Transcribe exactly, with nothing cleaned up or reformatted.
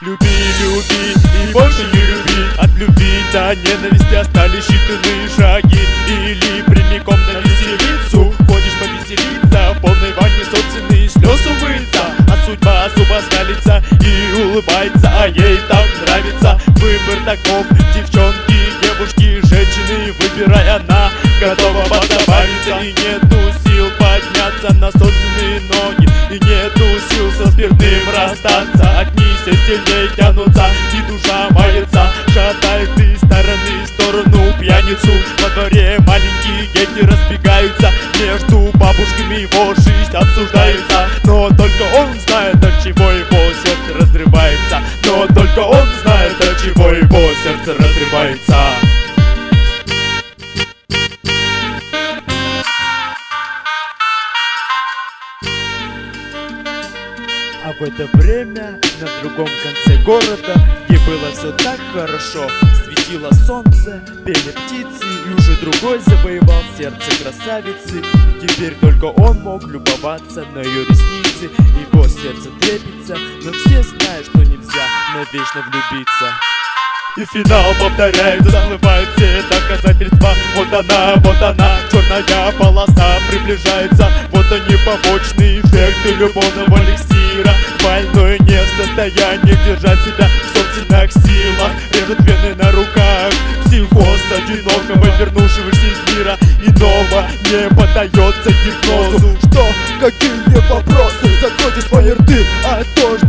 Люби, люби и больше не люби. От любви до ненависти остались считанные шаги. Или прямиком на веселицу ходишь повеселиться, в полной ванне собственные слезы умыться. А судьба зуба скалится и улыбается, а ей так нравится. Выбор таков, девчонки, девушки, женщины, выбирай, она готова позабавиться. И нету сил подняться на собственные ноги, и нету сил со спиртным расстаться. Одни все сильнее тянутся, и душа мается, шатает из стороны в сторону пьяницу. Во дворе маленькие дети разбегаются, между бабушками его жизнь обсуждается. Но только он знает, от чего его сердце разрывается. Но только он знает, от чего его сердце разрывается. А в это время на другом конце города, где было все так хорошо, светило солнце, пели птицы, и уже другой завоевал сердце красавицы. И теперь только он мог любоваться на ее ресницы. Его сердце трепится, но все знают, что нельзя навечно влюбиться. И финал повторяется, всплывают все доказательства. Вот она, вот она, черная полоса приближается. Вот они, побочные эффекты любовного эликсира. Больной не в состоянии держать себя в собственных силах. Режут вены на руках, психоз одинокого, вернувшегося из мира иного, не поддается гипнозу. Что? Какие вопросы? Закройте свои рты, а то